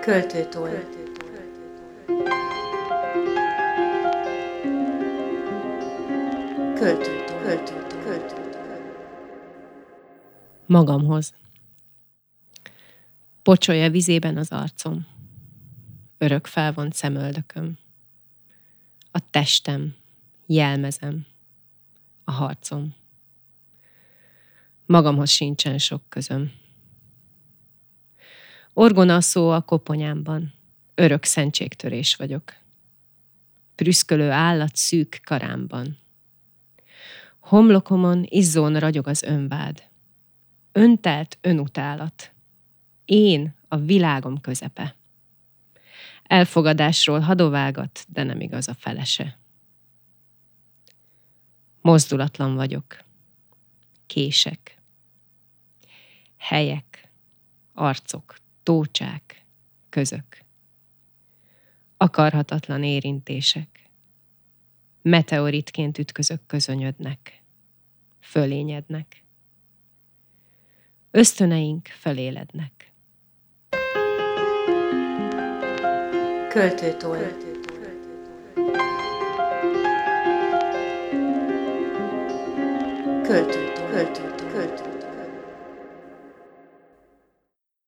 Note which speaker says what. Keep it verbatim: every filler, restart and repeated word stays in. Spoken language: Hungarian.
Speaker 1: Költőtoll. Költőtoll. Költőtoll. Költőtoll.
Speaker 2: Magamhoz. Pocsolya vizében az arcom. Örök felvont szemöldököm. A testem, jelmezem, a harcom. Magamhoz sincsen sok közöm. Orgona szó a koponyámban. Örök szentségtörés vagyok. Prüszkölő állat szűk karámban. Homlokomon izzón ragyog az önvád. Öntelt önutálat. Én a világom közepe. Elfogadásról hadovágat, de nem igaz a felese. Mozdulatlan vagyok. Kések. Helyek. Arcok. Tócsák. Közök. Akarhatatlan érintések. Meteoritként ütközök közönyödnek. Fölényednek. Ösztöneink fölélednek.
Speaker 1: Költőtoll. Költőtoll. Költőtoll. Költőtoll.